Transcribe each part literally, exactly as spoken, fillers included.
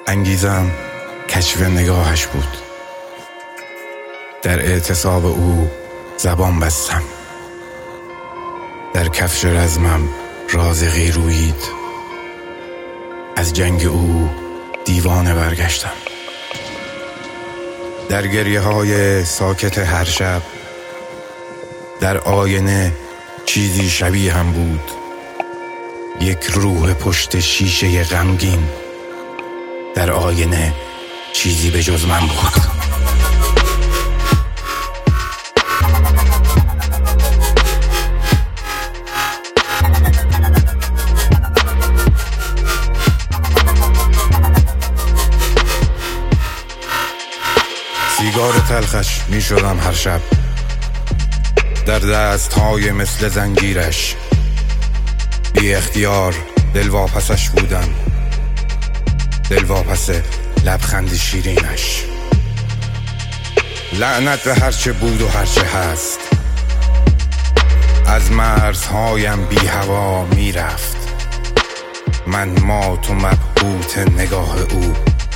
انگیزم کشف نگاهش بود. در اعتصاب او زبان بستم، در کفش رزمم رازقی رویید. از جنگ او دیوانه برگشتم. در گریه های ساکت هر شب در آینه چیزی شبیه هم بود، یک روح پشت شیشه غمگین. در آینه چیزی به جز من بود. سیگار تلخش می شدم هر شب، در دست های مثل زنجیرش. بی اختیار دلواپسش بودم، دلواپس لبخند شیرینش. لعنت به هرچه بود و هرچه هست، از مرزهایم بی هوا می رفت. من مات و مبهوت نگاه او،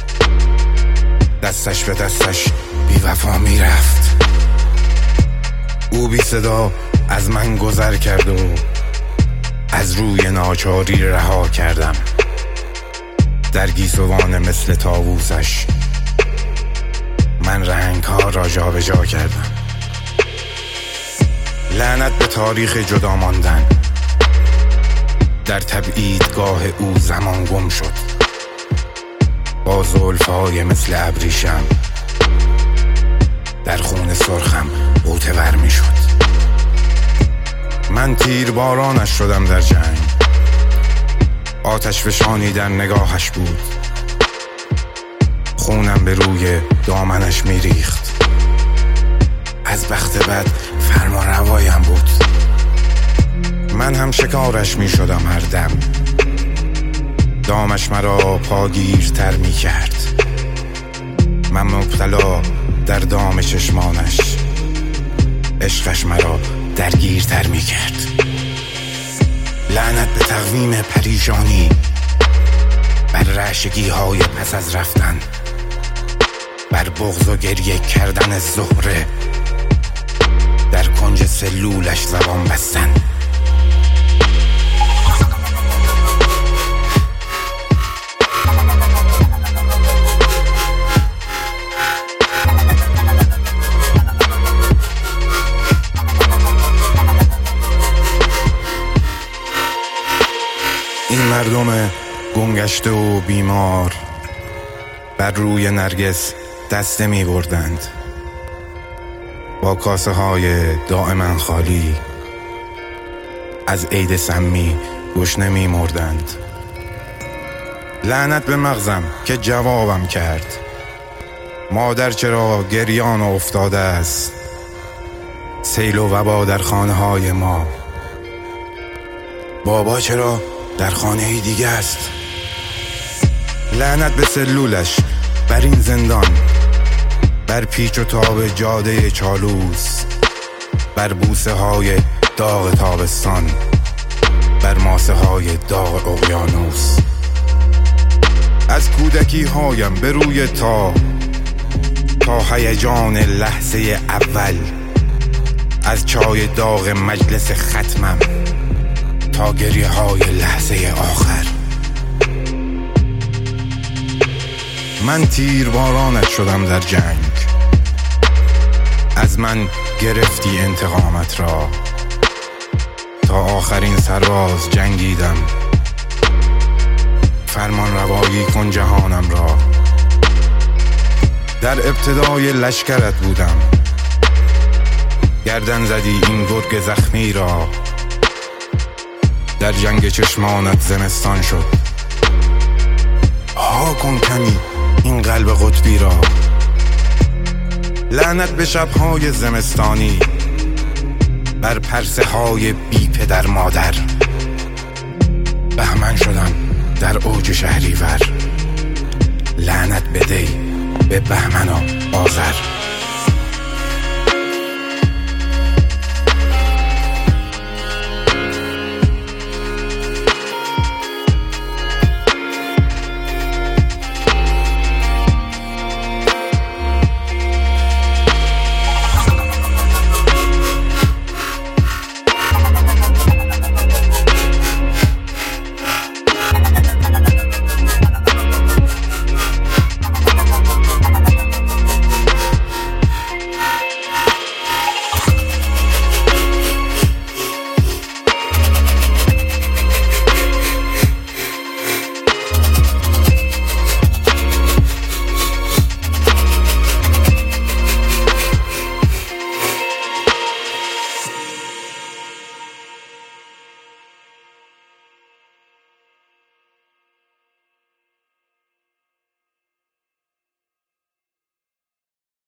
دستش به دستش بی وفا می رفت. او بی صدا از من گذر کرد و از روی ناچاری رها کردم. در گیسوان مثل طاووسش من رنگ ها را جا به جا کردم. لعنت به تاریخ جدا ماندن، در تبعیدگاه او زمان گم شد. با زلفهای مثل ابریشم در خون سرخم غوطه ور می شد. من تیر بارانش شدم در جنگ، آتش فشانی در نگاهش بود. خونم به روی دامنش می ریخت. از بخت بد فرما روایم بود. من هم شکارش می شدم هر دم. دامش مرا پاگیرتر می کرد. من مبتلا در دام چشمانش، عشقش مرا درگیرتر می کرد. لعنت به تقویم پریشانی، بر رعشگی های پس از رفتن، بر بغض و گریه کردن زهره، در کنج سلولش زبان بستن. این مردم گمگشته و بیمار بر روی نرگس دسته می بردند، با کاسه های دائما خالی از عید سمی گشنه می مردند. لعنت به مغزم که جوابم کرد. مادر چرا گریان افتاده است؟ سیل و وبا در خانه های ما. بابا چرا در خانه دیگه است؟ لعنت به سلولش، بر این زندان، بر پیچ و تاب جاده چالوس، بر بوسه های داغ تابستان، بر ماسه های داغ اقیانوس. از کودکی هایم به روی تا تا هیجان لحظه اول، از چای داغ مجلس ختمم تا گریه های لحظه آخر. من تیر بارانت شدم در جنگ، از من گرفتی انتقامت را. تا آخرین سرباز جنگیدم، فرمان روایی کن جهانم را. در ابتدای لشکرت بودم، گردن زدی این گرگ زخمی را. در جنگ چشمانت زمستان شد، ها کن کمی این قلب قطبی را. لعنت به شبهای زمستانی، بر پرسه های بی پدر مادر. بهمن شدم در اوج شهریور، لعنت بده به بهمن و آذر.